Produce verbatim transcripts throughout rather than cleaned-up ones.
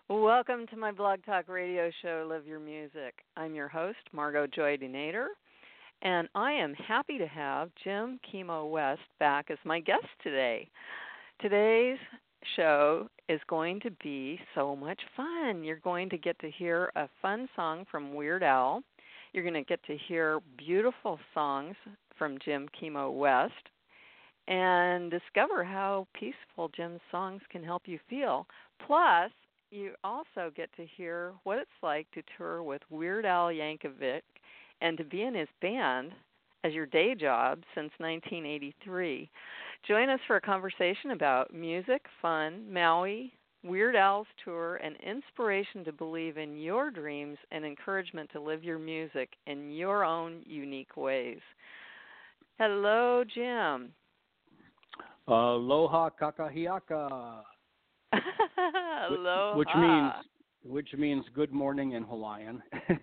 Welcome to my Blog Talk Radio show, Live Your Music. I'm your host, Margot Joy DeNader, and I am happy to have Jim Kimo West back as my guest today. Today's show is going to be so much fun. You're going to get to hear a fun song from Weird Al. You're going to get to hear beautiful songs from Jim Kimo West and discover how peaceful Jim's songs can help you feel. Plus, you also get to hear what it's like to tour with Weird Al Yankovic and to be in his band as your day job since nineteen eighty-three. Join us for a conversation about music, fun, Maui, Weird Al's tour, and inspiration to believe in your dreams and encouragement to live your music in your own unique ways. Hello, Jim. Aloha kakahiaka. Aloha. Which means which means good morning in Hawaiian.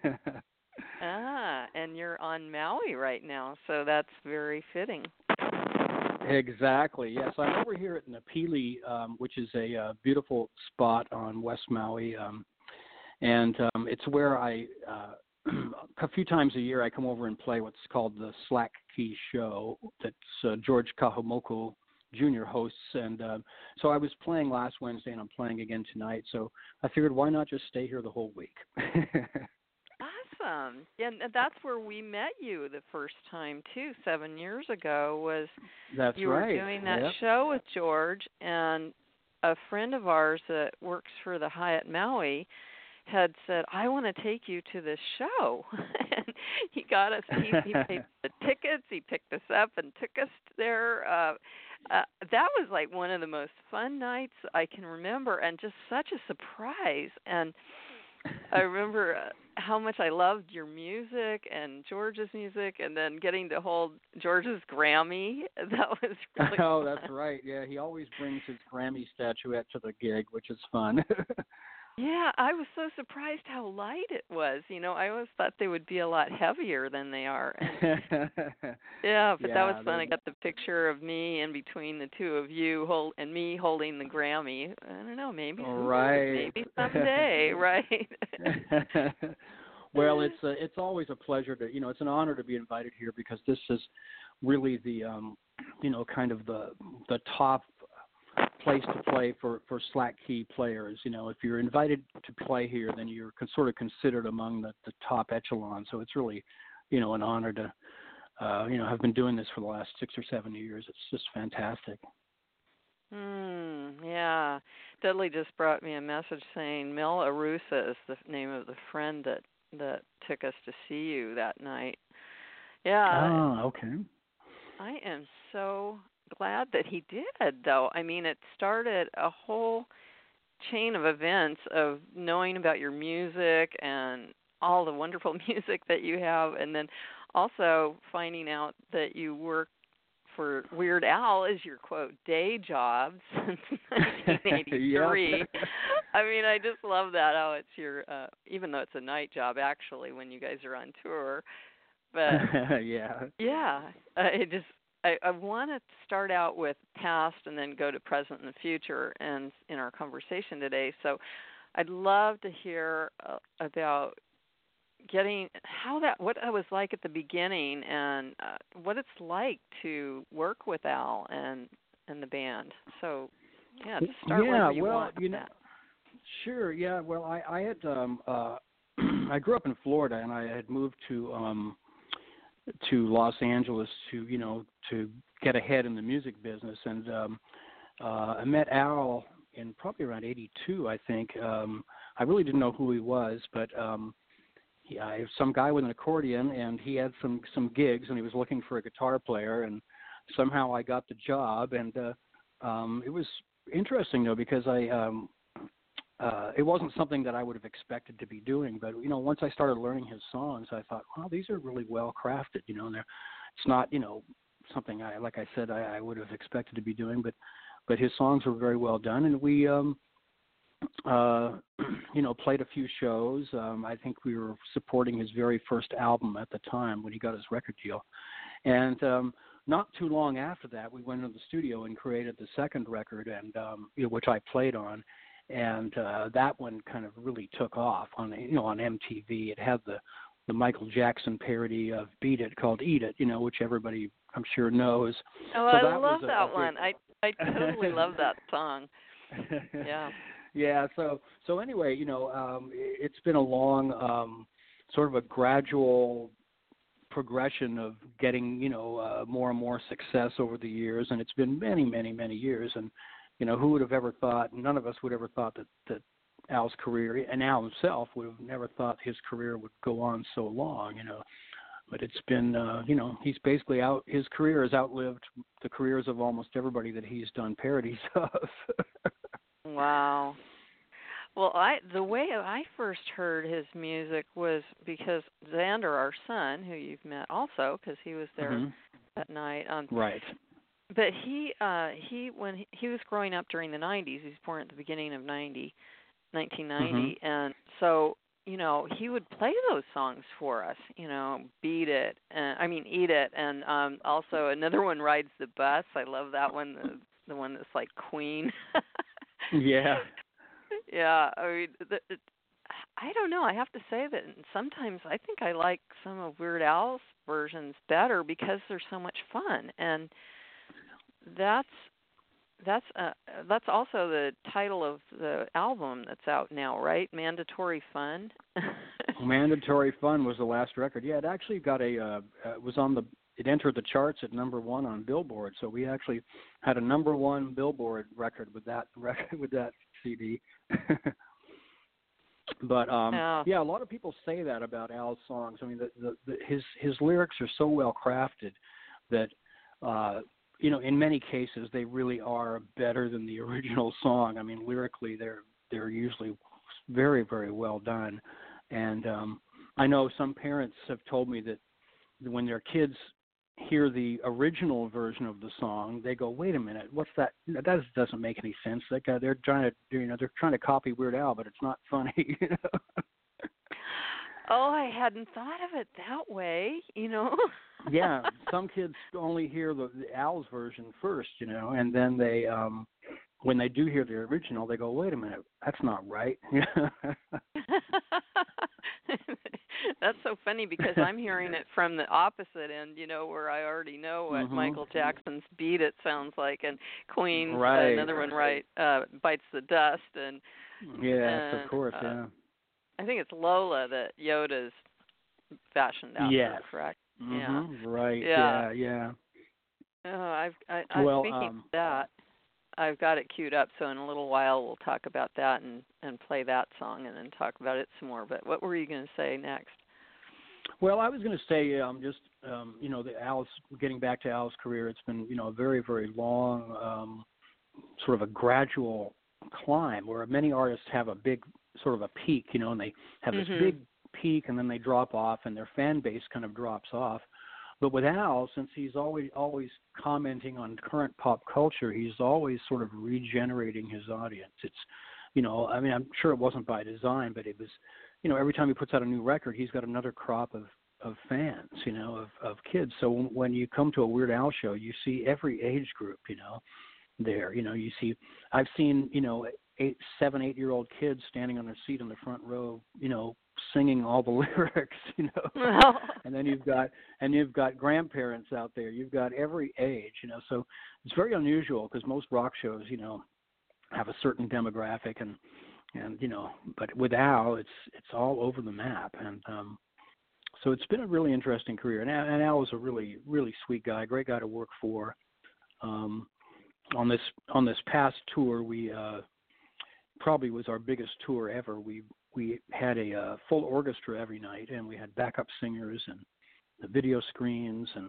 Ah, and you're on Maui right now, so that's very fitting. Exactly. Yes, I'm over here at Napili, um, which is a uh, beautiful spot on West Maui, um, and um, it's where I uh, a few times a year I come over and play what's called the Slack Key Show. That's uh, George Kahumoku Junior hosts, and uh, so I was playing last Wednesday, and I'm playing again tonight. So I figured, why not just stay here the whole week? Awesome. Yeah, and that's where we met you the first time too, seven years ago. Was that's you right. were doing that yep. show with George, and a friend of ours that works for the Hyatt Maui had said, I want to take you to this show. And he got us, he, he paid the tickets, he picked us up and took us there. Uh, uh, that was like one of the most fun nights I can remember, and just such a surprise. And I remember uh, how much I loved your music and George's music, and then getting to hold George's Grammy. That was really Oh, fun. that's right. Yeah, he always brings his Grammy statuette to the gig, which is fun. Yeah, I was so surprised how light it was. You know, I always thought they would be a lot heavier than they are. And, yeah, but yeah, that was fun. they... I got the picture of me in between the two of you hold, and me holding the Grammy. I don't know, maybe someday, right. maybe someday, right? Well, it's a, it's always a pleasure to, you know, it's an honor to be invited here, because this is really the, um, you know, kind of the the top place to play for, for slack key players. You know, if you're invited to play here, then you're con- sort of considered among the, the top echelon. So it's really, you know, an honor to, uh, you know, have been doing this for the last six or seven years. It's just fantastic. Hmm, yeah. Dudley just brought me a message saying Mel Arusa is the name of the friend that, that took us to see you that night. Yeah. Ah, okay. I am so glad that he did, though. I mean, it started a whole chain of events of knowing about your music and all the wonderful music that you have, and then also finding out that you work for Weird Al as your, quote, day job since nineteen eighty-three. Yep. I mean, I just love that, how it's your, uh, even though it's a night job, actually, when you guys are on tour. But, yeah. yeah, uh, it just, I, I want to start out with past and then go to present and the future and in our conversation today. So I'd love to hear uh, about getting how that, what it was like at the beginning, and uh, what it's like to work with Al and and the band. So yeah, just start yeah, wherever you well, want with you know, that. Sure. Yeah. Well, I, I had um, uh, I grew up in Florida, and I had moved to um, to Los Angeles to you know to get ahead in the music business, and um, uh, I met Al in probably around eighty-two, I think. Um, I really didn't know who he was, but um, he, I, some guy with an accordion, and he had some some gigs, and he was looking for a guitar player, and somehow I got the job, and uh, um, it was interesting though, because I um, uh, it wasn't something that I would have expected to be doing, but you know, once I started learning his songs, I thought, wow, these are really well crafted. You know, and they're, it's not you know something I like I said I, I would have expected to be doing, but but his songs were very well done, and we um, uh, you know played a few shows. Um, I think we were supporting his very first album at the time when he got his record deal, and um, not too long after that, we went into the studio and created the second record, and um, you know, which I played on. and uh, that one kind of really took off on you know on M T V. It had the the Michael Jackson parody of "Beat It" called "Eat It," you know, which everybody I'm sure knows. Oh, So I that love was a, that a one. I I totally love that song. Yeah. Yeah. So so anyway, you know, um, it's been a long, um, sort of a gradual progression of getting, you know, uh, more and more success over the years, and it's been many, many, many years. And you know, who would have ever thought? None of us would ever thought that that Al's career, and Al himself would have never thought his career would go on so long. You know, but it's been, uh, you know, he's basically out. His career has outlived the careers of almost everybody that he's done parodies of. Wow. Well, I the way I first heard his music was because Xander, our son, who you've met also, because he was there Mm-hmm. that night. Um, Right. but he, uh, he when he, he was growing up during the nineties, he was born at the beginning of ninety, nineteen ninety, Mm-hmm. and so you know he would play those songs for us. You know, Beat It, and I mean Eat It, and um, also another one, Rides the Bus. I love that one. The the one that's like Queen. Yeah. Yeah, I mean, the, it, I don't know. I have to say that sometimes I think I like some of Weird Al's versions better because they're so much fun, and that's that's uh, that's also the title of the album that's out now, right? Mandatory Fun. Mandatory Fun was the last record. Yeah, it actually got a uh, uh, was on the it entered the charts at number one on Billboard. So we actually had a number one Billboard record with that record with that C D. But um, Yeah. yeah, a lot of people say that about Al's songs. I mean, the, the, the, his his lyrics are so well crafted that uh, you know, in many cases, they really are better than the original song. I mean, lyrically, they're they're usually very very well done. And um, I know some parents have told me that when their kids hear the original version of the song, they go, "Wait a minute, what's that? That doesn't make any sense." Like uh, they're trying to, you know, they're trying to copy Weird Al, but it's not funny. You know? Oh, I hadn't thought of it that way. You know. Yeah, some kids only hear the, the Al's version first, you know, and then they, um, when they do hear the original, they go, "Wait a minute, that's not right." That's so funny because I'm hearing it from the opposite end, you know, where I already know what mm-hmm. Michael Jackson's Beat It sounds like, and Queen's right. uh, another one, right, uh, Bites the Dust, and yes, and, of course, uh, yeah. I think it's Lola that Yoda's fashioned after, yes. correct? Mm-hmm. Yeah. Right. Yeah. Yeah. Yeah. Oh, I've I, I'm well, thinking um, of that. I've got it queued up, so in a little while we'll talk about that and and play that song and then talk about it some more. But what were you going to say next? Well, I was going to say, um, just um, you know, the Al's getting back to Al's career. It's been, you know, a very, very long, um, sort of a gradual climb where many artists have a big sort of a peak, you know, and they have this mm-hmm. big peak and then they drop off and their fan base kind of drops off. But with Al, since he's always always commenting on current pop culture, he's always sort of regenerating his audience. It's, you know, I mean, I'm sure it wasn't by design, but it was, you know, every time he puts out a new record, he's got another crop of, of fans, you know, of, of kids. So when you come to a Weird Al show, you see every age group, you know, there. You know, you see, I've seen, you know, eight, seven, eight-year-old kids standing on their seat in the front row, you know, singing all the lyrics, you know. And then you've got, and you've got grandparents out there. You've got every age, you know. So it's very unusual because most rock shows, you know, have a certain demographic and, and you know, but with Al, it's it's all over the map, and um, so it's been a really interesting career. And, and Al was a really really sweet guy, great guy to work for. Um, on this on this past tour, we uh, probably was our biggest tour ever. We we had a uh, full orchestra every night, and we had backup singers and the video screens, and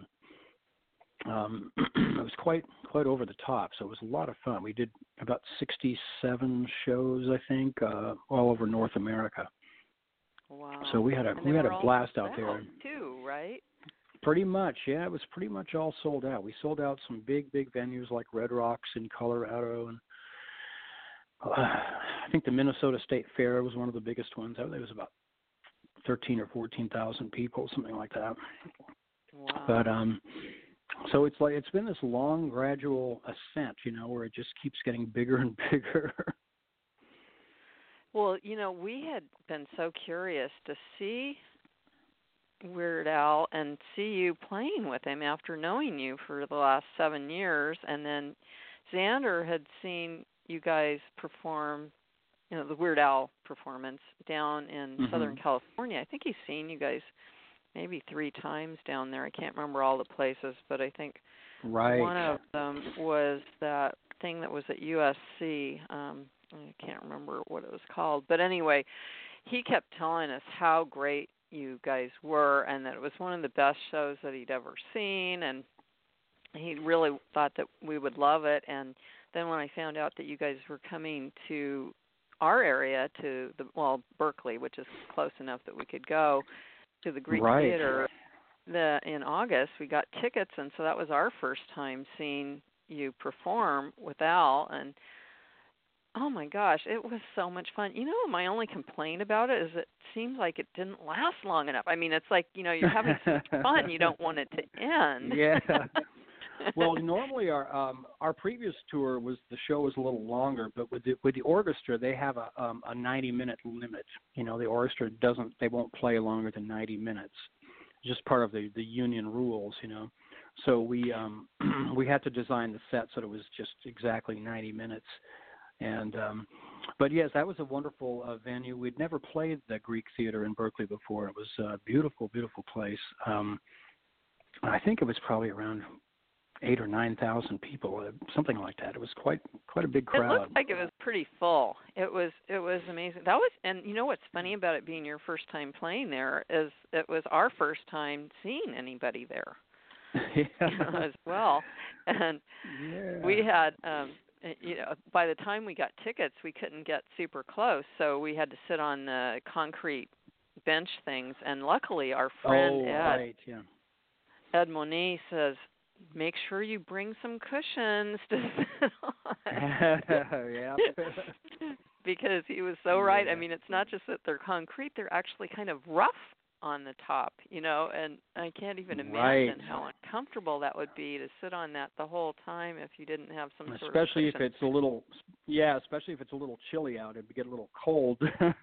um, it was quite quite over the top. So it was a lot of fun. We did about sixty-seven shows, I think, uh, all over North America. Wow. So we had a and we had a all blast sold out there too, right? Pretty much, yeah. It was pretty much all sold out. We sold out some big big venues like Red Rocks in Colorado, and uh, I think the Minnesota State Fair was one of the biggest ones. I think it was about thirteen or fourteen thousand people, something like that. Wow. But um, so it's like it's been this long, gradual ascent, you know, where it just keeps getting bigger and bigger. Well, you know, we had been so curious to see Weird Al and see you playing with him after knowing you for the last seven years, and then Xander had seen you guys perform, you know, the Weird Al performance down in mm-hmm. Southern California. I think he's seen you guys maybe three times down there. I can't remember all the places, but I think right. one of them was that thing that was at U S C. Um, I can't remember what it was called, but anyway, he kept telling us how great you guys were and that it was one of the best shows that he'd ever seen, and he really thought that we would love it. And then when I found out that you guys were coming to our area, to the well Berkeley, which is close enough that we could go to the Greek right. Theater the in August, we got tickets, and so that was our first time seeing you perform with Al. And oh my gosh, it was so much fun. You know, my only complaint about it is it seems like it didn't last long enough. I mean, it's like, you know, you're having so much fun, you don't want it to end. Yeah. Well, normally our um, our previous tour was the show was a little longer, but with the with the orchestra they have a um, a ninety minute limit. You know, the orchestra doesn't they won't play longer than ninety minutes. It's just part of the, the union rules, you know. So we um, we had to design the set so that it was just exactly ninety minutes. And um, but yes, that was a wonderful uh, venue. We'd never played the Greek Theater in Berkeley before. It was a beautiful, beautiful place. Um, I think it was probably around eight or nine thousand people, something like that. It was quite quite a big crowd. It looked like it was pretty full. It was it was amazing. That was, and you know what's funny about it being your first time playing there is it was our first time seeing anybody there. Yeah. As well, and yeah. we had. Um, You know, by the time we got tickets, we couldn't get super close, so we had to sit on the concrete bench things. And luckily, our friend oh, Ed, right, yeah. Ed Moniz says, "Make sure you bring some cushions to sit on." Yeah. Because he was so right. Yeah. I mean, it's not just that they're concrete; they're actually kind of rough on the top, you know, and I can't even imagine right. how uncomfortable that would be to sit on that the whole time if you didn't have some especially sort of especially if it's a little yeah especially if it's a little chilly out, it would get a little cold.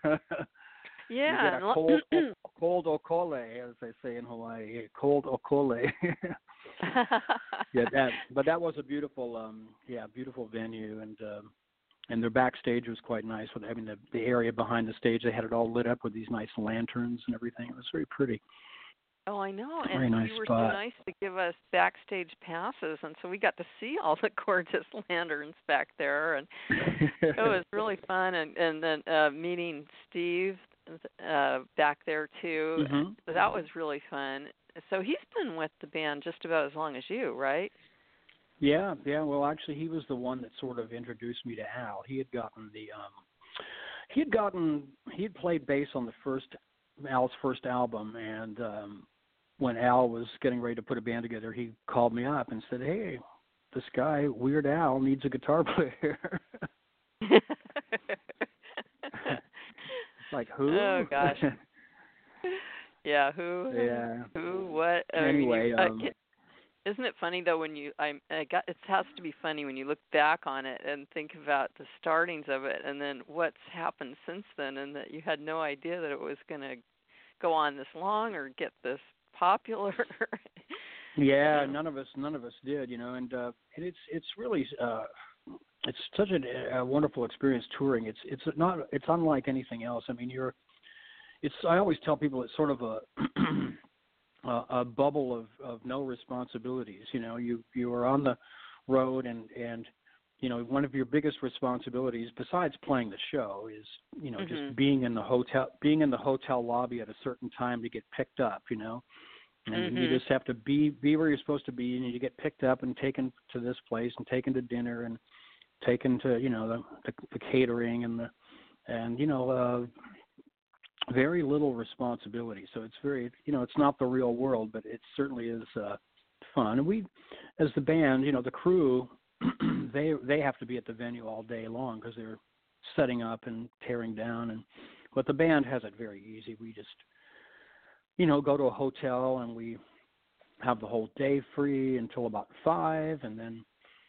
Yeah, you get a cold cold okole, as they say in Hawaii, cold okole. Yeah, that but that was a beautiful um yeah beautiful venue, and um and their backstage was quite nice with having the, the area behind the stage. They had it all lit up with these nice lanterns and everything. It was very pretty. Oh, I know. And very nice you were spot. so nice to give us backstage passes, and so we got to see all the gorgeous lanterns back there, and it was really fun. And and then uh, meeting Steve uh, back there too. Mm-hmm. So that was really fun. So he's been with the band just about as long as you, right? Yeah, yeah. Well, actually, he was the one that sort of introduced me to Al. He had gotten the, um, he had gotten, he had played bass on the first Al's first album, and um, when Al was getting ready to put a band together, he called me up and said, "Hey, this guy Weird Al needs a guitar player." Like who? Oh gosh. Yeah, who? Yeah. Who? What? I Anyway. mean, you, uh, um, Isn't it funny though when you I, I got it has to be funny when you look back on it and think about the startings of it and then what's happened since then, and that you had no idea that it was going to go on this long or get this popular. Yeah, none of us none of us did, you know, and uh, and it's it's really uh, it's such a, a wonderful experience touring. It's it's not it's unlike anything else. I mean, you're it's I always tell people it's sort of a Uh, a bubble of, of no responsibilities. You know, you, you are on the road, and, and, you know, one of your biggest responsibilities besides playing the show is, you know, mm-hmm. just being in the hotel, being in the hotel lobby at a certain time to get picked up, you know, and mm-hmm. you just have to be, be where you're supposed to be, and you get picked up and taken to this place and taken to dinner and taken to, you know, the, the, the catering and the, and, you know, uh, very little responsibility. So it's very, you know, it's not the real world, but it certainly is uh, fun. And we, as the band, you know, the crew, they they have to be at the venue all day long because they're setting up and tearing down. And but the band has it very easy. We just, you know, go to a hotel and we have the whole day free until about five, and then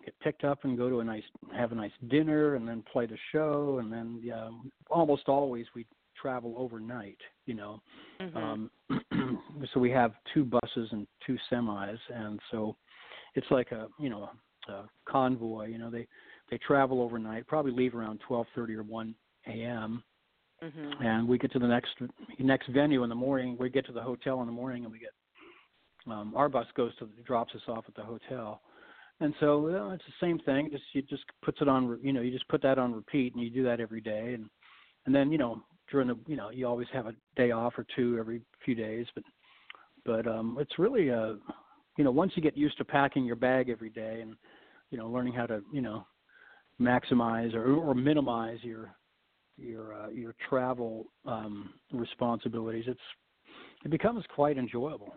get picked up and go to a nice, have a nice dinner, and then play the show, and then yeah, almost always we travel overnight. You know, Mm-hmm. um, so we have two buses and two semis, and so it's like a you know a convoy. You know, they they travel overnight, probably leave around twelve thirty or one a.m. Mm-hmm. and we get to the next next venue in the morning. We get to the hotel in the morning, and we get um, our bus goes to drops us off at the hotel. And so you know, it's the same thing. Just you just puts it on. You know, you just put that on repeat, and you do that every day. And and then you know during the you know you always have a day off or two every few days. But but um, it's really uh you know once you get used to packing your bag every day and you know learning how to you know maximize or or minimize your your uh, your travel um, responsibilities, it's it becomes quite enjoyable.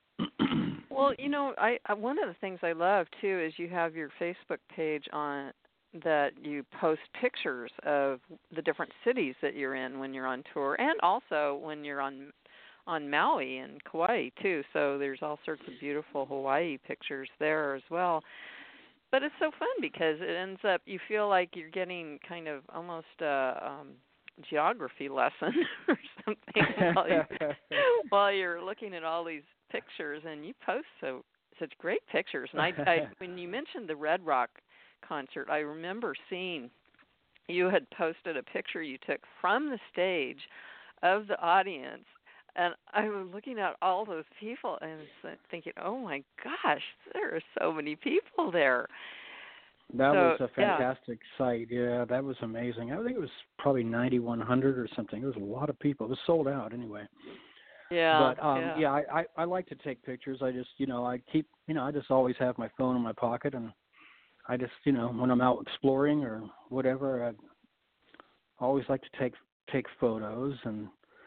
Well, you know, I, I one of the things I love too is you have your Facebook page on that you post pictures of the different cities that you're in when you're on tour, and also when you're on on Maui and Kauai too. So there's all sorts of beautiful Hawaii pictures there as well. But it's so fun because it ends up you feel like you're getting kind of almost a um, geography lesson or something while, you, while you're looking at all these pictures, and you post so such great pictures. And I, I, when you mentioned the Red Rock concert, I remember seeing you had posted a picture you took from the stage of the audience, and I was looking at all those people and was thinking, "Oh my gosh, there are so many people there." That so, was a yeah. fantastic sight. Yeah, that was amazing. I think it was probably ninety-one hundred or something. It was a lot of people. It was sold out anyway. Yeah, but um yeah, yeah I, I I like to take pictures. I just you know I keep you know I just always have my phone in my pocket, and I just you know when I'm out exploring or whatever, I always like to take take photos, and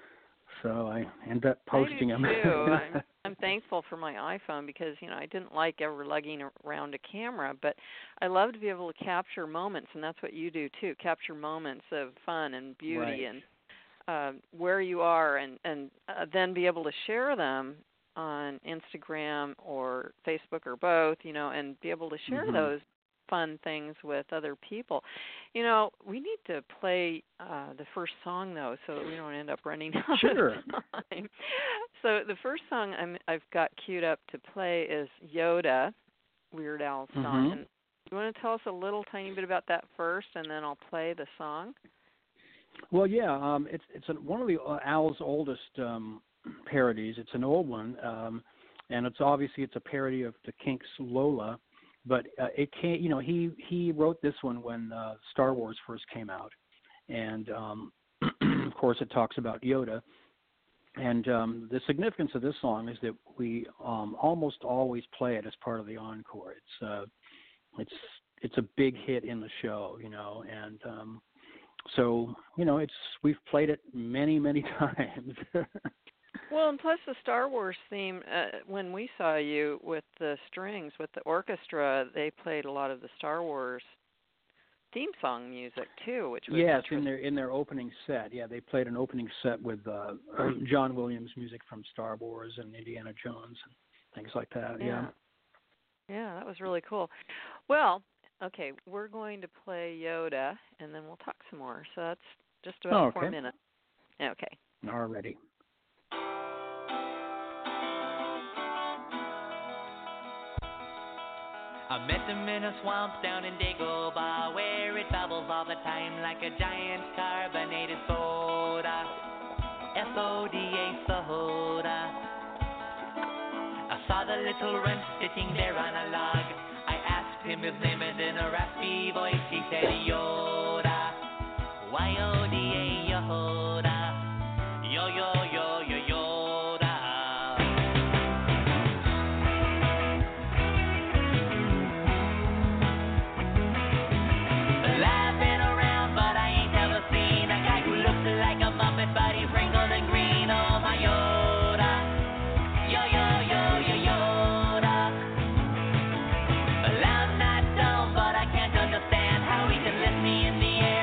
so I end up posting I do them. too. I'm, I'm thankful for my iPhone because you know I didn't like ever lugging around a camera, but I love to be able to capture moments, and that's what you do too. Capture moments of fun and beauty Right. and Uh, where you are, and and uh, then be able to share them on Instagram or Facebook or both, you know, and be able to share Mm-hmm. those fun things with other people. You know, we need to play uh, the first song though, so that we don't end up running out Sure. of time. So the first song I'm, I've got queued up to play is Yoda, Weird Al's song. Mm-hmm. And you want to tell us a little tiny bit about that first, and then I'll play the song? Well, yeah, um, it's it's an, one of the uh, Al's oldest um, parodies. It's an old one, um, and it's obviously it's a parody of the Kinks' Lola, but uh, it came, you know, he he wrote this one when uh, Star Wars first came out, and um, of course it talks about Yoda. And um, the significance of this song is that we um, almost always play it as part of the encore. It's uh, it's it's a big hit in the show, you know, and um, So, you know, it's we've played it many, many times. Well, and plus the Star Wars theme, uh, when we saw you with the strings, with the orchestra, they played a lot of the Star Wars theme song music too, which was yes, in their in their opening set. Yeah, they played an opening set with uh, John Williams music from Star Wars and Indiana Jones and things like that. Yeah. Yeah. Yeah, that was really cool. Well, okay, we're going to play Yoda, and then we'll talk some more. So that's just about Oh, okay. four minutes. Okay. Already. I met him in a swamp down in Dagobah, where it bubbles all the time like a giant carbonated soda. S O D A soda. I saw the little wren sitting there on a log. I asked him his name, and in a raspy voice he said Yoda. Y O D A Yoda. Yo yo yo yo Yoda. Laughing around, but I ain't never seen a guy who looks like a Muppet, but he's wrinkled and green. Oh my Yoda. Yo yo yo yo Yoda. Well, I'm not dumb, but I can't understand how he can lift me in the air.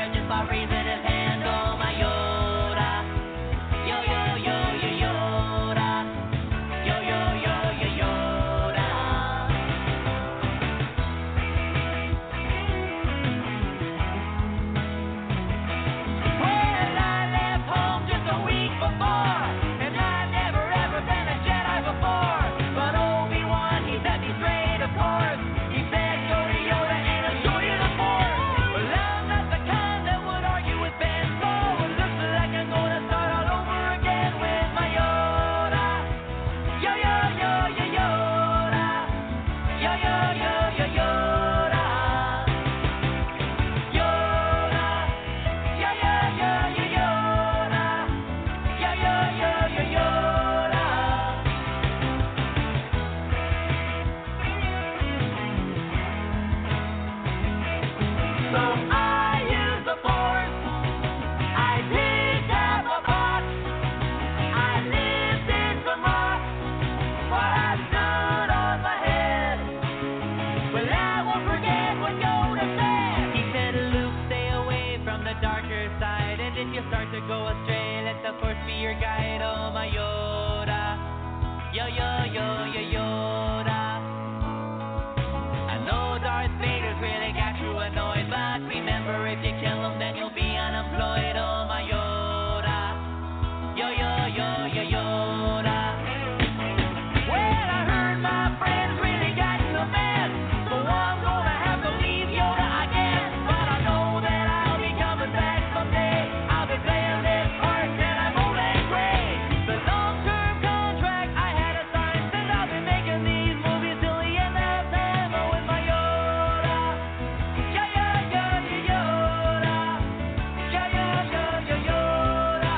if you start to go astray, let the force be your guide, oh my Yoda. Yo, yo, yo, yo, Yoda. I know Darth Vader's really got you annoyed, but remember, if you kill him, then you'll be unemployed, oh my Yoda. Yo, yo, yo, yo, Yoda. Well, I heard my friends really got you mad, so I'm gonna have to leave Yoda again. But I know that I'll be coming back someday. I'll be playing this part till I'm old and gray. The long-term contract I had a sign says I'll be making these movies till the end of time. Oh, with my Yoda. Yeah, yeah, yeah, yeah, Yoda. Yeah, yeah, yeah, yeah, Yoda.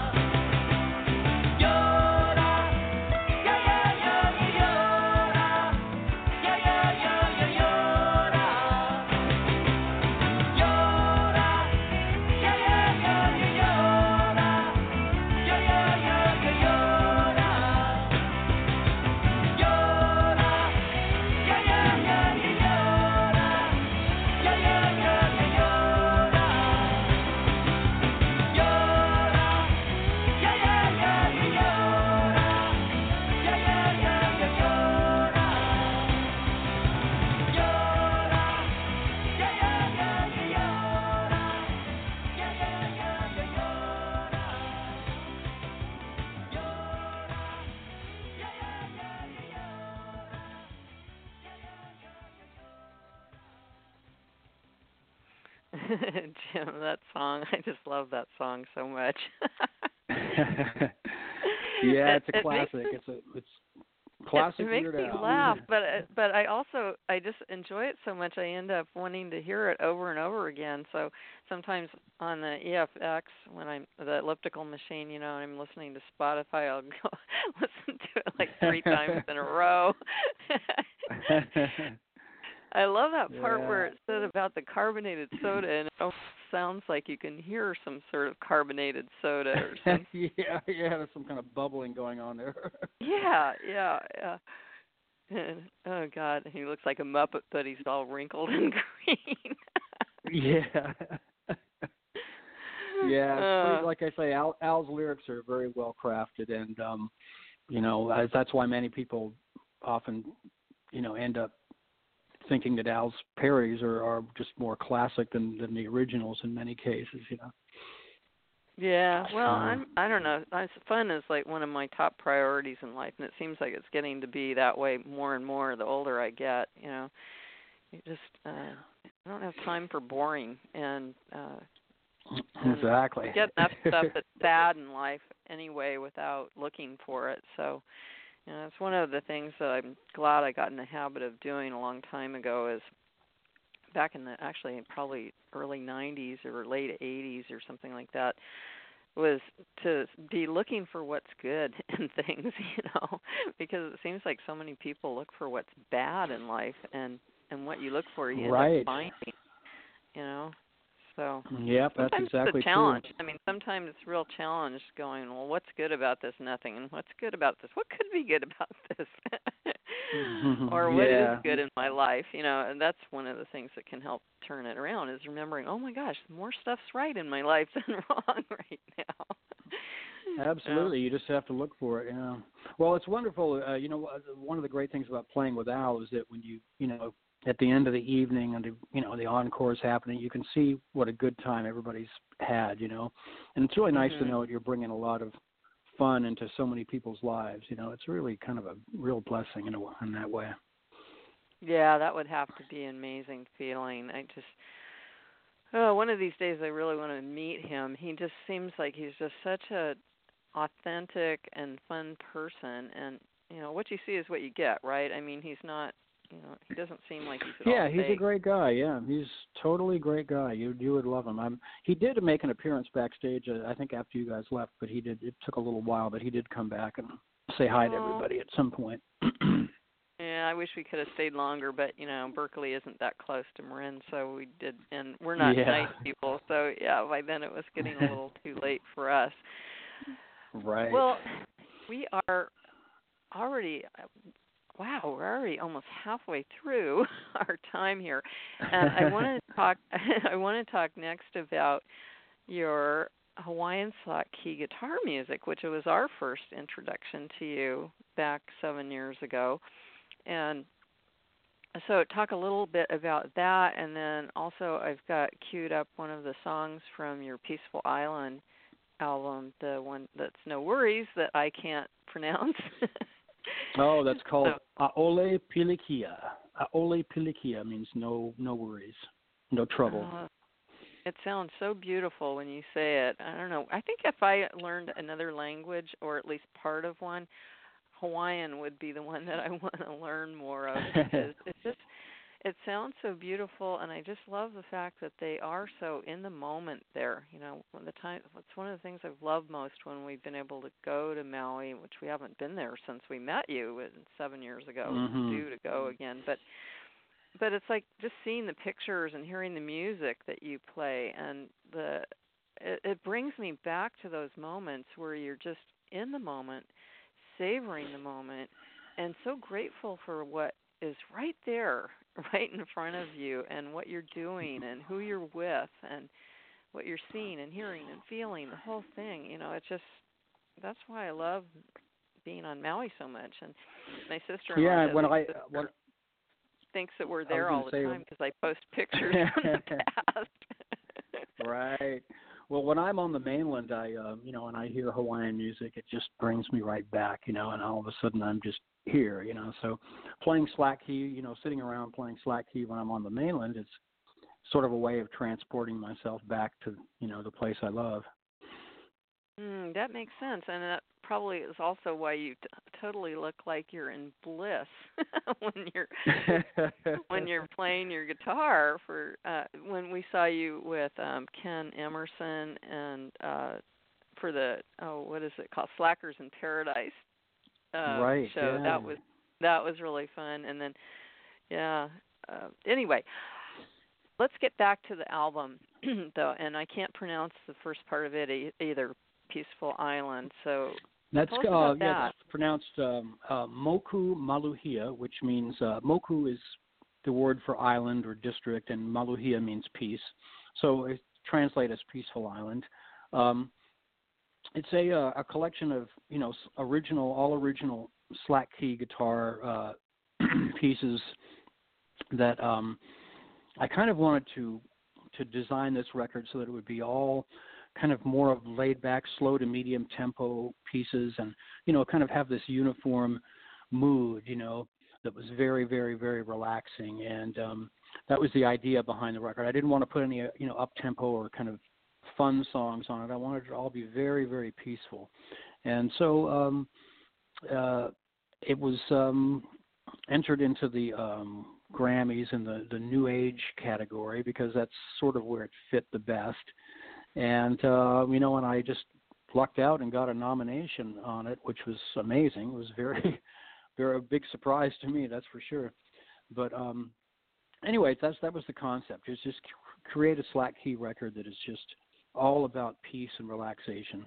Yoda. Yeah, yeah, yeah, yeah, Yoda. Yeah, yeah, yeah, yeah, Yoda. Yoda. Yeah, yeah, yeah, yeah, Yoda. Yeah, yeah, yeah, yeah, Yoda. Yoda. Yeah, yeah, yeah, yeah, Yoda. Yeah, yeah, yeah, yeah, Yoda. Yoda. Yeah, yeah, yeah, yeah, Yoda. Yeah, yeah, yeah, yeah, Yoda. Yoda. Yeah, yeah, yeah, yeah, Yoda. Yeah, yeah, yeah, yeah, Yoda. Jim, that song, I just love that song so much. Yeah, it's a It- it makes classic. me- It's a it's classic It makes Weird me Al. laugh, but uh, but I also I just enjoy it so much. I end up wanting to hear it over and over again. So sometimes on the E F X when I'm the elliptical machine, you know, I'm listening to Spotify, I'll go listen to it like three times in a row. I love that part Yeah. where it said about the carbonated soda, and it almost sounds like you can hear some sort of carbonated soda or something. yeah, yeah, there's some kind of bubbling going on there. Yeah, yeah, yeah. And, oh God, he looks like a Muppet, but he's all wrinkled and green. Yeah. Yeah, it's Uh, pretty, like I say, Al, Al's lyrics are very well crafted, and um, you know as- that's why many people often, you know, end up thinking that Al's parodies are, are just more classic than, than the originals in many cases. You know. yeah, well, So- I'm. I don't know. I, fun is like one of my top priorities in life, and it seems like it's getting to be that way more and more the older I get. You know, you just uh, I don't have time for boring, and uh, Exactly. get enough stuff that's bad in life anyway without looking for it. So, you know, it's one of the things that I'm glad I got in the habit of doing a long time ago. Is back in the actually probably early nineties or late eighties or something like that, was to be looking for what's good in things, you know, because it seems like so many people look for what's bad in life, and and what you look for you end Right. up finding, you know. So Yep, that's sometimes exactly it's a challenge. true. I mean, sometimes it's a real challenge going, well, what's good about this? Nothing. And what's good about this? What could be good about this? Or what is Yeah. good in my life? You know, and that's one of the things that can help turn it around is remembering, oh my gosh, more stuff's right in my life than wrong right now. Absolutely, you just have to look for it. You know. Well, it's wonderful. Uh, you know, one of the great things about playing with Al is that when you, you know, at the end of the evening and the, you know, the encore is happening, you can see what a good time everybody's had. You know, and it's really nice Mhm. to know that you're bringing a lot of fun into so many people's lives. You know, it's really kind of a real blessing in a, in that way. Yeah, that would have to be an amazing feeling. I just, oh, one of these days I really want to meet him. He just seems like he's just such a authentic and fun person, and you know what you see is what you get, right? I mean, he's not, you know, he doesn't seem like he's at Yeah, all he's a fake. great guy. Yeah, he's totally great guy. You you would love him. I'm, he did make an appearance backstage. Uh, I think after you guys left, but he did. It took a little while, but he did come back and say hi to Oh. everybody at some point. Yeah, I wish we could have stayed longer, but you know, Berkeley isn't that close to Marin, so we did, and we're not Yeah. night people, so yeah, by then it was getting a little too late for us. Right. Well, we are already, wow, we're already almost halfway through our time here, and I want to talk. I want to talk next about your Hawaiian slack key guitar music, which was our first introduction to you back seven years ago. And so talk a little bit about that, and then also I've got queued up one of the songs from your Peaceful Island album, the one that's No Worries, that I can't pronounce. Oh, that's called so, Aole Pilikia. Aole Pilikia means no no worries, no trouble. Uh, it sounds so beautiful when you say it. I don't know. I think if I learned another language, or at least part of one, Hawaiian would be the one that I want to learn more of, because it's just, it sounds so beautiful, and I just love the fact that they are so in the moment there. You know, when the time, it's one of the things I've loved most when we've been able to go to Maui, which we haven't been there since we met you seven years ago, Mm-hmm. due to go again. But but it's like just seeing the pictures and hearing the music that you play, and the it, it brings me back to those moments where you're just in the moment, savoring the moment, and so grateful for what is right there, right in front of you, and what you're doing, and who you're with, and what you're seeing and hearing and feeling, the whole thing. You know, it's just, that's why I love being on Maui so much. And my sister-in-law Yeah, does when it, I when, thinks that we're I was there gonna all the say- time because I post pictures from the past. Right. Well, when I'm on the mainland, I, uh, you know, and I hear Hawaiian music, it just brings me right back, you know, and all of a sudden I'm just here, you know. So playing slack key, you know, sitting around playing slack key when I'm on the mainland, it's sort of a way of transporting myself back to, you know, the place I love. Mm, that makes sense, and that probably is also why you t- totally look like you're in bliss when you're when you're playing your guitar. For uh, when we saw you with um, Ken Emerson and uh, for the oh what is it called, Slackers in Paradise uh, Right. show, Yeah. that was that was really fun. And then yeah, uh, anyway. Let's get back to the album, though, and I can't pronounce the first part of it e- either. Peaceful Island. So That's tell us uh, about yeah, that. that's pronounced um, uh, Moku Maluhia, which means uh, Moku is the word for island or district, and Maluhia means peace. So it translates as Peaceful Island. Um, it's a uh, a collection of you know original, all original slack key guitar uh, pieces that um, I kind of wanted to to design this record so that it would be all kind of more of laid back, slow to medium tempo pieces, and you know, kind of have this uniform mood, you know, that was very, very, very relaxing. And um, that was the idea behind the record. I didn't want to put any, you know, up tempo or kind of fun songs on it. I wanted it to all be very, very peaceful. And so um, uh, it was um, entered into the um, Grammys in the, the New Age category because that's sort of where it fit the best. And, uh, you know, and I just lucked out and got a nomination on it, which was amazing. It was very, very a big surprise to me, that's for sure. But um, anyway, that's that was the concept. It's just create a slack key record that is just all about peace and relaxation.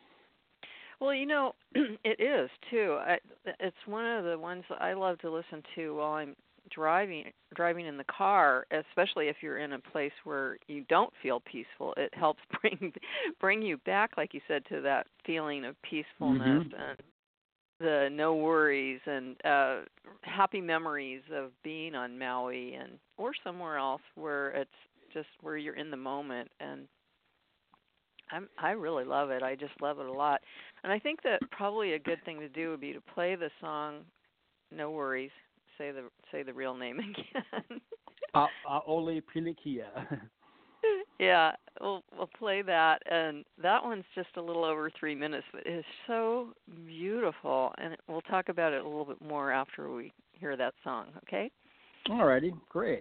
Well, you know, it is, too. I, it's one of the ones that I love to listen to while I'm driving driving in the car, especially if you're in a place where you don't feel peaceful. It helps bring bring you back, like you said, to that feeling of peacefulness Mm-hmm. and the no worries and uh, happy memories of being on Maui and or somewhere else where it's just where you're in the moment. And I'm, I really love it. I just love it a lot. And I think that probably a good thing to do would be to play the song No Worries. Say the say the real name again. uh, Aole Pilikia. Yeah, we'll we'll play that, and that one's just a little over three minutes, but it's so beautiful, and we'll talk about it a little bit more after we hear that song. Okay? All righty, great.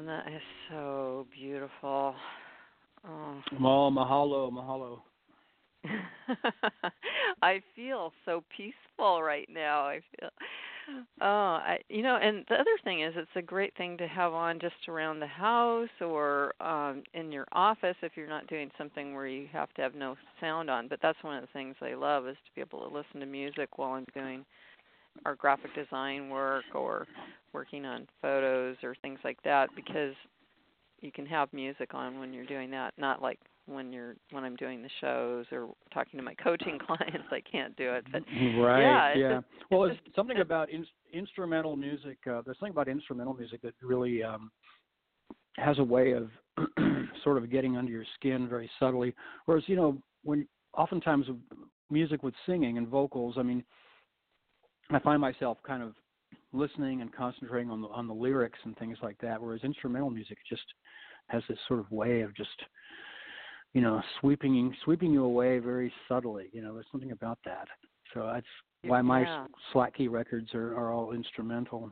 that is so beautiful. Oh, oh mahalo, mahalo. I feel so peaceful right now. I feel, oh, I, you know, and the other thing is, it's a great thing to have on just around the house or um, in your office if you're not doing something where you have to have no sound on. But that's one of the things I love, is to be able to listen to music while I'm doing our graphic design work or working on photos or things like that, because you can have music on when you're doing that, not like when you're when I'm doing the shows or talking to my coaching clients. I can't do it. But right, yeah. It's yeah. just, well, it's it's just, something about in, instrumental music. Uh, there's something about instrumental music that really um, has a way of sort of getting under your skin very subtly. Whereas, you know, when oftentimes music with singing and vocals, I mean, I find myself kind of listening and concentrating on the on the lyrics and things like that. Whereas instrumental music just has this sort of way of just, you know, sweeping sweeping you away very subtly. You know, there's something about that. So that's why my yeah. Slack Key records are, are all instrumental.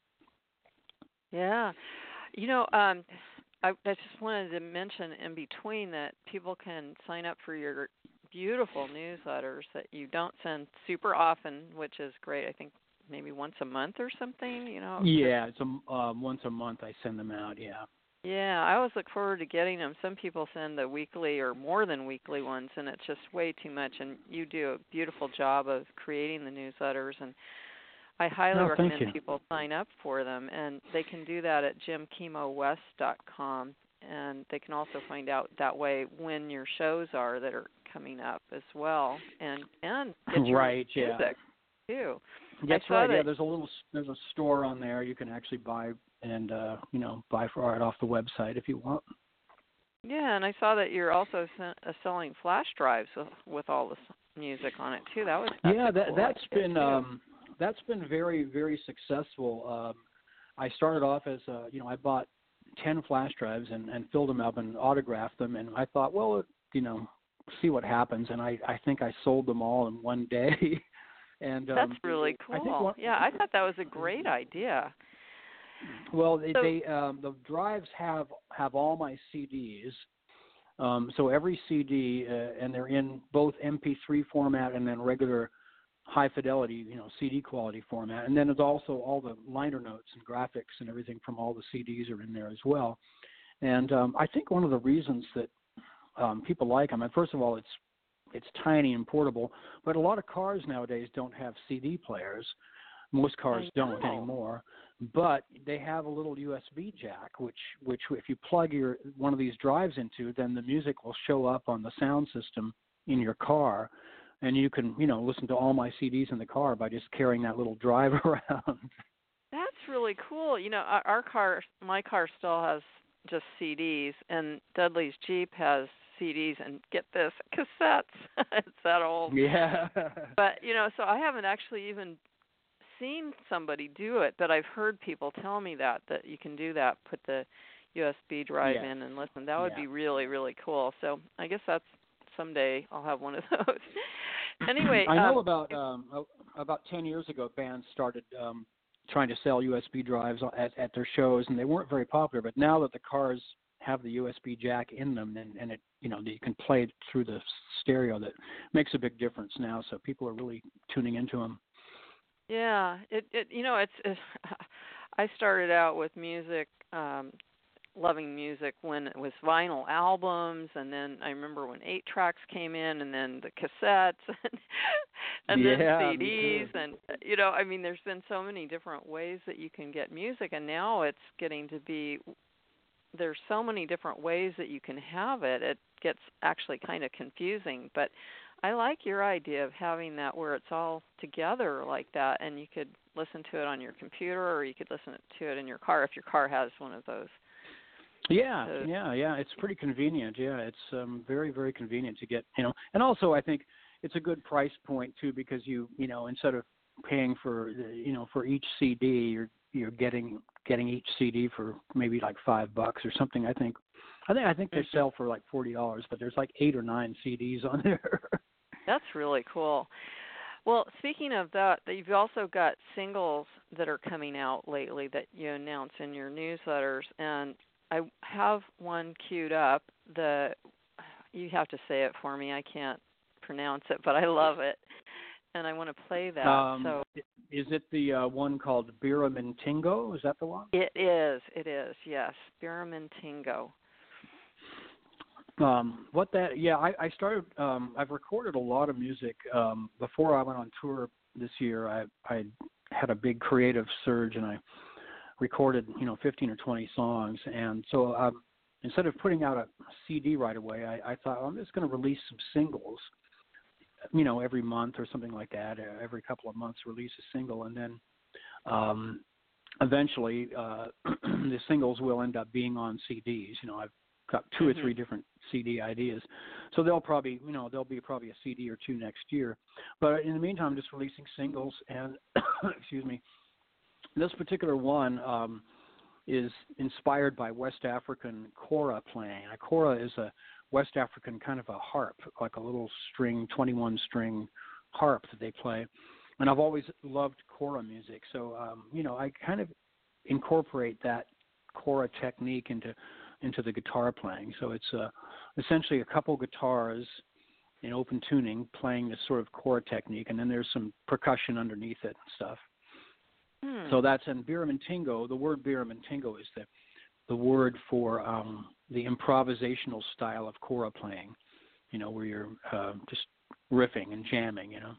Yeah. You know, um, I, I just wanted to mention in between that people can sign up for your beautiful newsletters that you don't send super often, which is great. I think maybe once a month or something, you know. Yeah, it's a, um, once a month I send them out, yeah. Yeah, I always look forward to getting them. Some people send the weekly or more than weekly ones, and it's just way too much, and you do a beautiful job of creating the newsletters, and I highly Oh, thank recommend you. people sign up for them, and they can do that at jim kimo west dot com, and they can also find out that way when your shows are that are coming up as well, and and get your right, music yeah. too. That's I saw right. that, Yeah, there's a little there's a store on there you can actually buy and uh, you know buy for art off the website if you want. yeah, and I saw that you're also se- uh, selling flash drives with, with all this music on it too. That was that's yeah, a that cool that's idea, been too. um, that's been very very successful. Um, I started off as a, you know I bought ten flash drives and, and filled them up and autographed them, and I thought, well, you know, see what happens, and I I think I sold them all in one day. And um, That's really cool. I think one, yeah, I thought that was a great idea. well, they, So, they um, the drives have have all my C Ds. Um, so every C D, uh, and they're in both M P three format and then regular high fidelity, you know, C D quality format. And then there's also all the liner notes and graphics and everything from all the C Ds are in there as well. And um, I think one of the reasons that um, people like them, and first of all, it's it's tiny and portable, but a lot of cars nowadays don't have C D players. Most cars don't anymore, but they have a little U S B jack, which, which if you plug your one of these drives into, then the music will show up on the sound system in your car, and you can, you know, listen to all my C Ds in the car by just carrying that little drive around. that's really cool. You know, our, our car, my car still has just C Ds, and Dudley's Jeep has C Ds, and get this, cassettes. It's that old. Yeah. But, you know, so I haven't actually even seen somebody do it, but I've heard people tell me that, that you can do that, put the U S B drive yes. in and listen. That would yeah. be really, really cool. So I guess that's someday I'll have one of those. Anyway. I know um, about um, about ten years ago, bands started um, trying to sell U S B drives at, at their shows, and they weren't very popular. But now that the cars have the U S B jack in them, and, and it, you know, you can play it through the stereo, that makes a big difference now. So people are really tuning into them. Yeah, it, it you know, it's, it's I started out with music, um loving music when it was vinyl albums, and then I remember when eight tracks came in, and then the cassettes and, and yeah, then C Ds, and you know, I mean, there's been so many different ways that you can get music, and now it's getting to be there's so many different ways that you can have it. It gets actually kind of confusing, but I like your idea of having that where it's all together like that, and you could listen to it on your computer, or you could listen to it in your car if your car has one of those. Yeah, So, yeah, yeah. It's pretty convenient. Yeah, it's um, very, very convenient to get, you know, and also I think it's a good price point too, because you, you know, instead of paying for, you know, for each C D, you're you're getting getting each C D for maybe like five bucks or something. I think, I think I think they sell for like forty dollars, but there's like eight or nine C Ds on there. that's really cool. Well, speaking of that, you've also got singles that are coming out lately that you announce in your newsletters, and I have one queued up. The you have to say it for me. I can't pronounce it, but I love it, and I want to play that. Um, so, is it the uh, one called Biramintingo? Is that the one? it is. It is. Yes, Biramintingo. Um, what that? Yeah, I, I started. Um, I've recorded a lot of music um, before I went on tour this year. I, I had a big creative surge, and I recorded, you know, fifteen or twenty songs. And so um, instead of putting out a C D right away, I, I thought, well, I'm just going to release some singles, you know, every month or something like that. Uh, every couple of months, release a single, and then um, eventually uh, the singles will end up being on C Ds. You know, I've got two mm-hmm. or three different C D ideas, so they'll probably, you know, there'll be probably a C D or two next year. But in the meantime, I'm just releasing singles, and excuse me, this particular one um, is inspired by West African kora playing. A kora is a West African kind of a harp, like a little string, twenty-one string harp that they play. And I've always loved kora music, so um, you know, I kind of incorporate that kora technique into into the guitar playing. So it's uh, essentially a couple guitars in open tuning playing this sort of kora technique, and then there's some percussion underneath it and stuff. Hmm. So that's in Biramintingo. The word Biramintingo is the the word for um, the improvisational style of kora playing, you know, where you're uh, just riffing and jamming, you know.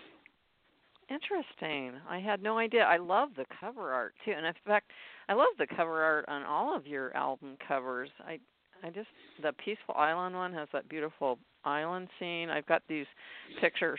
Interesting. I had no idea. I love the cover art too, and in fact, I love the cover art on all of your album covers. I, I just the Peaceful Island one has that beautiful island scene. I've got these pictures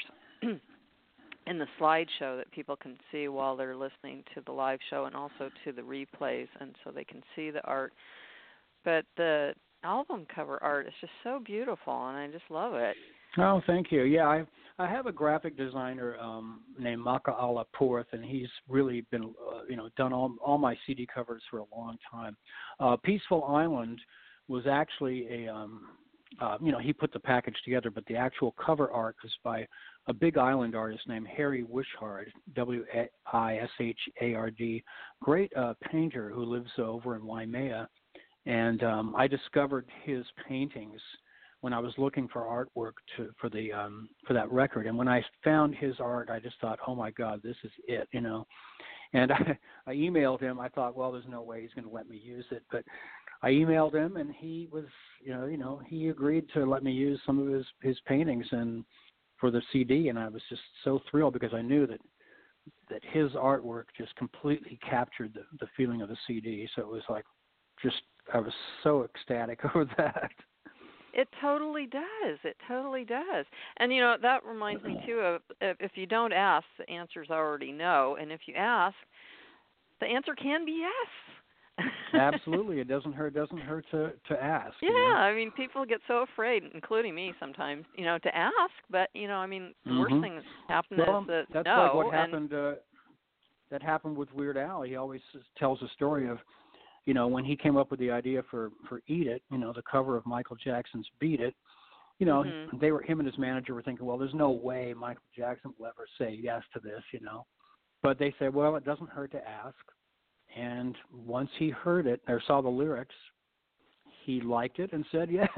in the slideshow that people can see while they're listening to the live show, and also to the replays, and so they can see the art. But the album cover art is just so beautiful, and I just love it. Oh, thank you. Yeah, I I have a graphic designer um, named Maka Ala Porth, and he's really been, uh, you know, done all all my C D covers for a long time. Uh, Peaceful Island was actually a, um, uh, you know, he put the package together, but the actual cover art was by a big island artist named Harry Wishard, W I S H A R D, great uh, painter who lives over in Waimea, and um, I discovered his paintings when I was looking for artwork to for the um, for that record. And when I found his art, I just thought, oh my God, this is it, you know. And I, I emailed him. I thought, well, there's no way he's going to let me use it, but I emailed him, and he was, you know, you know, he agreed to let me use some of his his paintings and for the C D. And I was just so thrilled because I knew that that his artwork just completely captured the the feeling of the C D. So it was like, just I was so ecstatic over that. It totally does. It totally does. And, you know, that reminds me, too, of if you don't ask, the answer's already no. And if you ask, the answer can be yes. Absolutely. It doesn't hurt doesn't hurt to, to ask. Yeah. You know? I mean, people get so afraid, including me sometimes, you know, to ask. But, you know, I mean, the mm-hmm. worst thing that's happened well, is that that's no. like what and, happened, uh, that happened with Weird Al. He always tells a story of, you know, when he came up with the idea for, for Eat It, you know, the cover of Michael Jackson's Beat It, you know, mm-hmm. they were, him and his manager were thinking, well, there's no way Michael Jackson will ever say yes to this, you know. But they said, well, it doesn't hurt to ask. And once he heard it or saw the lyrics, he liked it and said yes.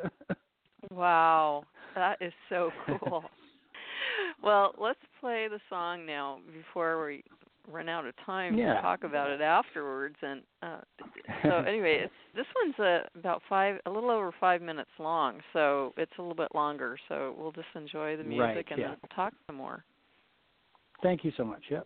Wow, that is so cool. Well, let's play the song now before we run out of time yeah. to talk about it afterwards. And uh, so anyway, it's, this one's uh, about five, a little over five minutes long, so it's a little bit longer. So we'll just enjoy the music right, and yeah. then we'll talk some more. Thank you so much. Yep.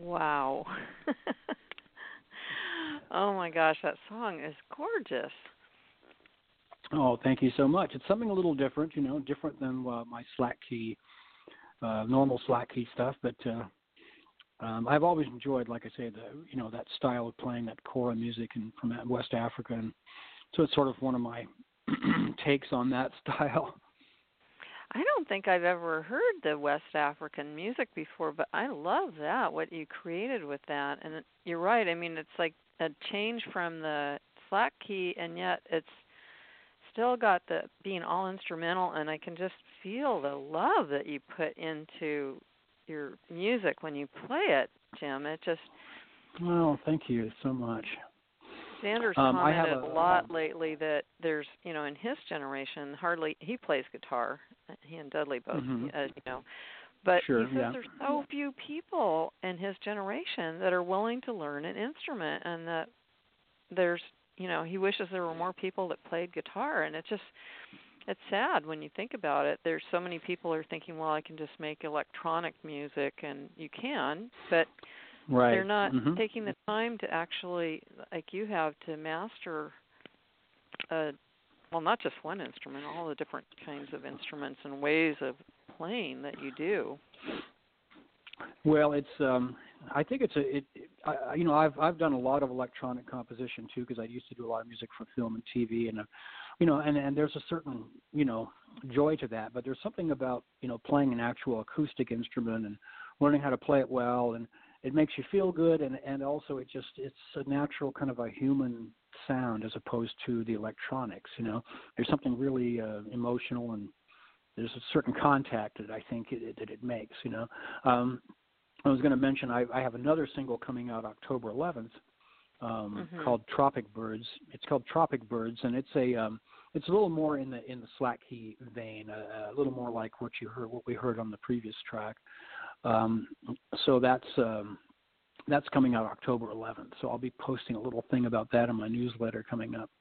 Wow. Oh my gosh, that song is gorgeous. Oh, thank you so much. It's something a little different, you know, different than uh, my slack key, uh, normal slack key stuff. But uh, um, I've always enjoyed, like I say, the you know that style of playing that kora music and from West Africa, and so it's sort of one of my takes on that style. I don't think I've ever heard the West African music before, but I love that, what you created with that. And it, you're right. I mean, it's like a change from the slack key, and yet it's still got the being all instrumental, and I can just feel the love that you put into your music when you play it, Jim. It just... Well, thank you so much. Xander's um, commented a, a lot um, lately that there's, you know, in his generation, hardly, he plays guitar, he and Dudley both, mm-hmm. as you know, but sure, he says yeah. there's so few people in his generation that are willing to learn an instrument, and that there's, you know, he wishes there were more people that played guitar, and it just, it's sad when you think about it. There's so many people are thinking, well, I can just make electronic music, and you can, but right. they're not mm-hmm. taking the time to actually, like you have, to master, uh, well, not just one instrument, all the different kinds of instruments and ways of playing that you do. Well, it's. Um, I think it's a. It, I, you know, I've I've done a lot of electronic composition too, because I used to do a lot of music for film and T V, and uh, you know, and and there's a certain you know joy to that. But there's something about you know playing an actual acoustic instrument and learning how to play it well, and it makes you feel good, and and also it just it's a natural kind of a human sound as opposed to the electronics. You know, there's something really uh, emotional, and there's a certain contact that I think it, that it makes. You know. Um, I was going to mention I, I have another single coming out October eleventh um, mm-hmm. called Tropic Birds. It's called Tropic Birds, and it's a um, it's a little more in the in the slack key vein, a, a little more like what you heard what we heard on the previous track. Um, so that's um, that's coming out October eleventh. So I'll be posting a little thing about that in my newsletter coming up.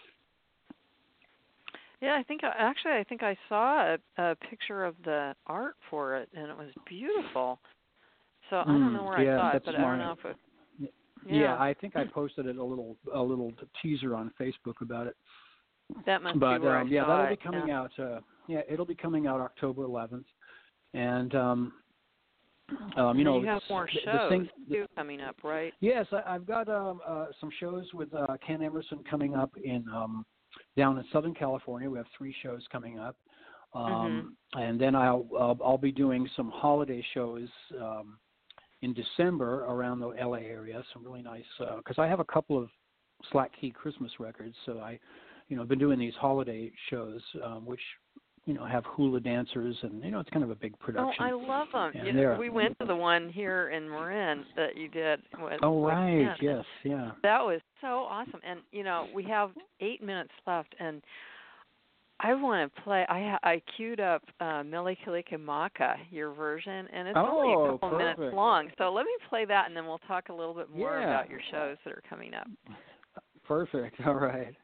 Yeah, I think actually I think I saw a, a picture of the art for it, and it was beautiful. So I don't know where mm, yeah, I saw it, that's but my, I don't know if it. Yeah. Yeah, I think I posted it a little a little teaser on Facebook about it. That must but, be where um, I yeah, saw that'll it. be coming yeah. out. Uh, yeah, it'll be coming out October eleventh, and um, um, you and know, you have more the, shows the thing, too coming up, right? Yes, I, I've got um, uh, some shows with uh, Ken Emerson coming up in um, down in Southern California. We have three shows coming up, um, mm-hmm. and then I'll, I'll I'll be doing some holiday shows um, in December around the L A area. Some really nice because uh, I have a couple of slack key Christmas records, so I, you know, I've been doing these holiday shows, um, which you know have hula dancers, and you know it's kind of a big production. Oh, I love them. And You know, we went to the one here in Marin that you did. With, oh right, with yes, yeah. That was so awesome. And you know, we have eight minutes left, and I want to play. I I queued up uh, Mele Kalikimaka, your version, and it's oh, only a couple perfect. minutes long. So let me play that, and then we'll talk a little bit more yeah. about your shows that are coming up. Perfect. All right.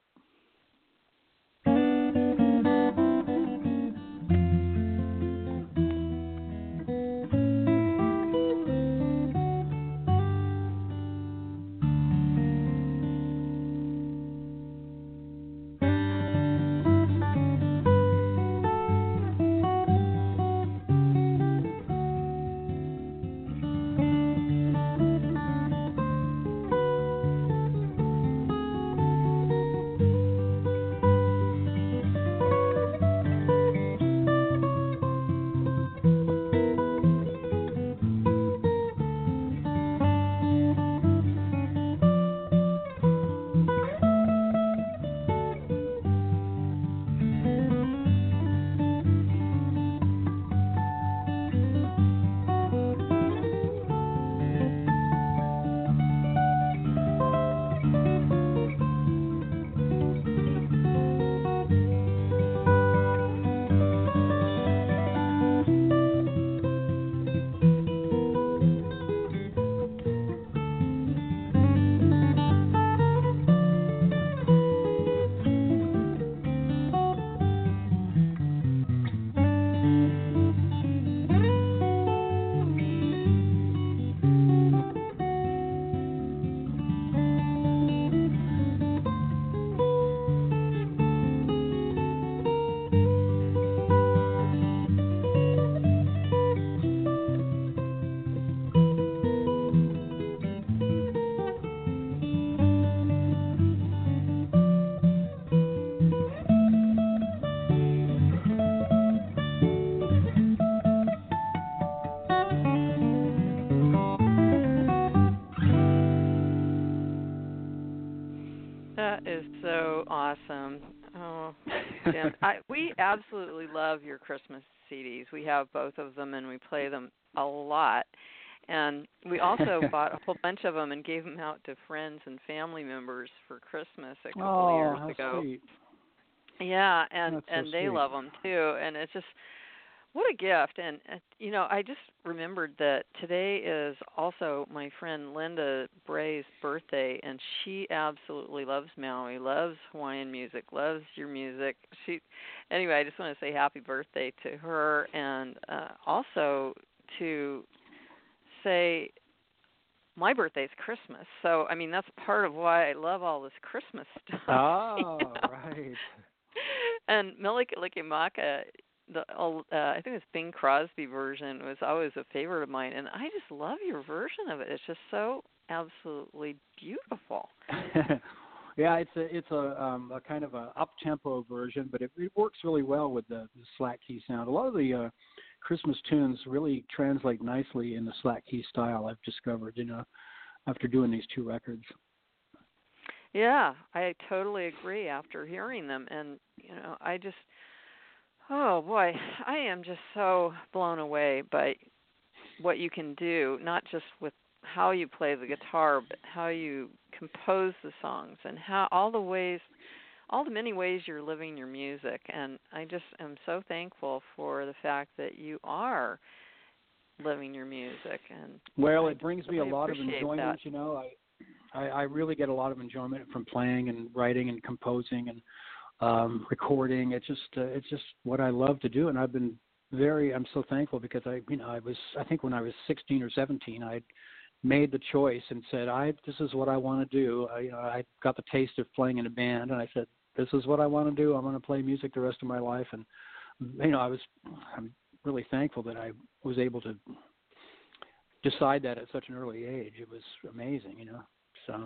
and I we absolutely love your Christmas C Ds. We have both of them, and we play them a lot. And we also bought a whole bunch of them and gave them out to friends and family members for Christmas a couple oh, of years how ago. Sweet. Yeah, and That's and so they sweet. love them too. And it's just what a gift. And uh, you know, I just remembered that today is also my friend Linda Bray's birthday, and she absolutely loves Maui, loves Hawaiian music, loves your music. She, anyway, I just want to say happy birthday to her, and uh, also to say my birthday's Christmas, so I mean that's part of why I love all this Christmas stuff. Oh, you know? right. And Mele-Kalikimaka, the uh, I think this Bing Crosby version was always a favorite of mine, and I just love your version of it. It's just so absolutely beautiful. Yeah, it's a it's a, um, a kind of a up tempo version, but it, it works really well with the, the slack key sound. A lot of the uh, Christmas tunes really translate nicely in the slack key style. I've discovered, you know, after doing these two records. Yeah, I totally agree after hearing them, and you know, I just, oh boy, I am just so blown away by what you can do, not just with how you play the guitar, but how you compose the songs and how all the ways, all the many ways you're living your music. And I just am so thankful for the fact that you are living your music. And well, I it brings me a really lot of appreciate enjoyment. that. You know, I, I I really get a lot of enjoyment from playing and writing and composing and um, recording. It's just uh, it's just what I love to do, and I've been very. I'm so thankful because I you know I was I think when I was sixteen or seventeen I made the choice and said I this is what I want to do. I, you know I got the taste of playing in a band, and I said this is what I want to do. I'm going to play music the rest of my life, and you know I was I'm really thankful that I was able to decide that at such an early age. It was amazing, you know. So.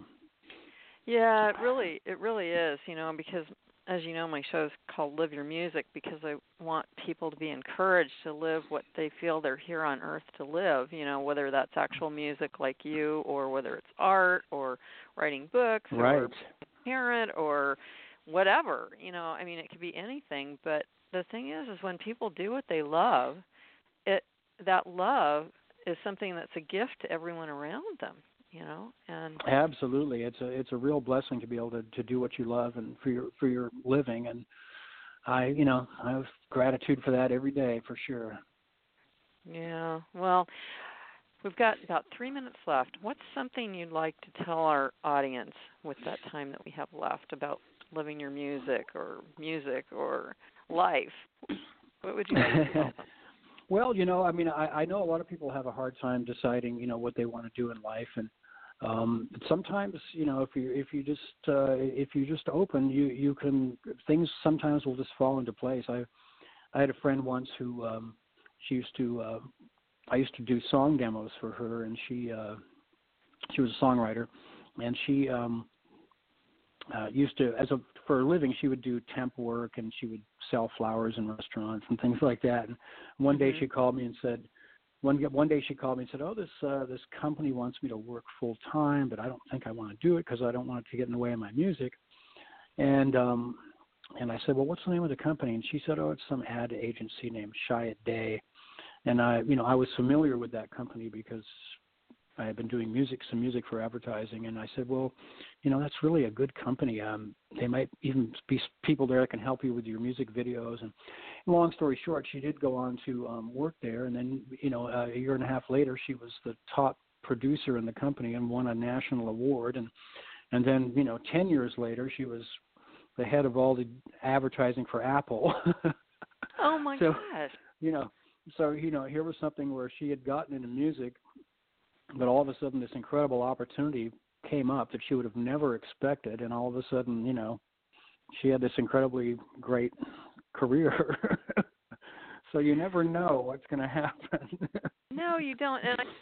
Yeah, it really, it really is, you know, because as you know, my show is called Live Your Music because I want people to be encouraged to live what they feel they're here on earth to live, you know, whether that's actual music like you or whether it's art or writing books right. or parent or whatever, you know, I mean, it could be anything, but the thing is, is when people do what they love, it that love is something that's a gift to everyone around them. You know, and absolutely, it's a it's a real blessing to be able to, to do what you love and for your for your living, and I you know I have gratitude for that every day for sure. Yeah, well, we've got about three minutes left. What's something you'd like to tell our audience with that time that we have left about living your music or music or life? What would you like to tell them? Well, you know, I mean, I, I know a lot of people have a hard time deciding, you know, what they want to do in life, and um, sometimes, you know, if you if you just uh, if you just open, you you can things sometimes will just fall into place. I I had a friend once who um, she used to uh, I used to do song demos for her, and she uh, she was a songwriter, and she um, uh, used to as a for a living she would do temp work, and she would sell flowers in restaurants and things like that. And one mm-hmm. day she called me and said. One one day she called me and said, "Oh, this uh, this company wants me to work full time, but I don't think I want to do it because I don't want it to get in the way of my music." And um, and I said, "Well, what's the name of the company?" And she said, "Oh, it's some ad agency named Chiat Day." And I, you know, I was familiar with that company because I had been doing music, some music for advertising. And I said, "Well, you know, that's really a good company. Um, they might even be people there that can help you with your music videos." And long story short, she did go on to um, work there, and then, you know, uh, a year and a half later, she was the top producer in the company and won a national award. And and then, you know, ten years later, she was the head of all the advertising for Apple. Oh my so, gosh! You know, so you know, here was something where she had gotten into music, but all of a sudden, this incredible opportunity came up that she would have never expected, and all of a sudden, you know, she had this incredibly great career. So you never know what's going to happen. No, you don't. And I,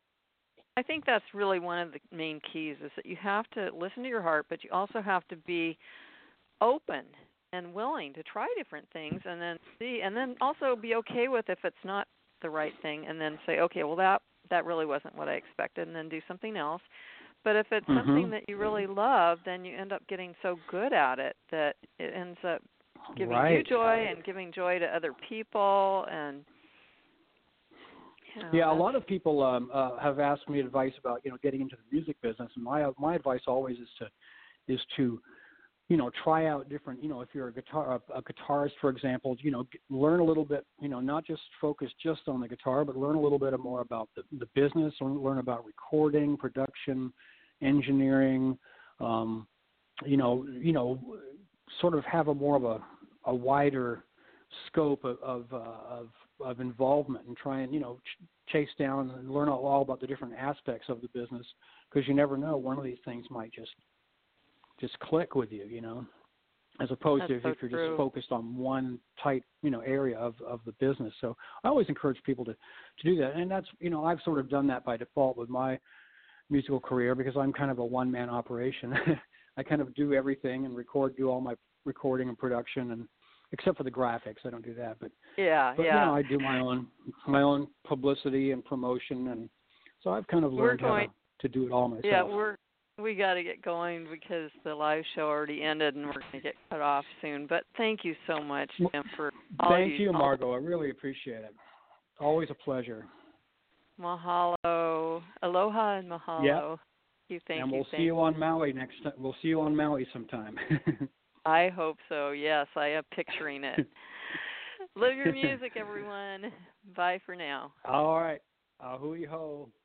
I think that's really one of the main keys is that you have to listen to your heart, but you also have to be open and willing to try different things and then see, and then also be okay with if it's not the right thing and then say, okay, well, that, that really wasn't what I expected, and then do something else. But if it's mm-hmm. something that you really love, then you end up getting so good at it that it ends up giving right. you joy and giving joy to other people, and you know, yeah, a that's- lot of people um, uh, have asked me advice about you know getting into the music business, and my my advice always is to is to you know try out different you know if you're a guitar a, a guitarist, for example, you know g- learn a little bit, you know not just focus just on the guitar, but learn a little bit more about the the business, learn, learn about recording, production, engineering, um, you know you know sort of have a more of a a wider scope of of, uh, of of involvement, and try and you know ch- chase down and learn all, all about the different aspects of the business, because you never know, one of these things might just just click with you, you know, as opposed That's to if, so if you're true. just focused on one type, you know, area of, of the business. So I always encourage people to, to do that. And that's, you know, I've sort of done that by default with my musical career, because I'm kind of a one-man operation. I kind of do everything and record, do all my recording and production, and except for the graphics, I don't do that. But yeah, but yeah. you know, I do my own my own publicity and promotion, and so I've kind of We're learned going, how to, to do it all myself. Yeah, we're we got to get going because the live show already ended and we're going to get cut off soon. But thank you so much, Jim, for all Thank you. you, Margot. I really appreciate it. Always a pleasure. Mahalo, aloha, and mahalo. Yep. Thank you, thank and you, we'll thank see you on Maui next time. We'll see you on Maui sometime. I hope so. Yes, I am picturing it. Live your music, everyone. Bye for now. All right. Ahui ho.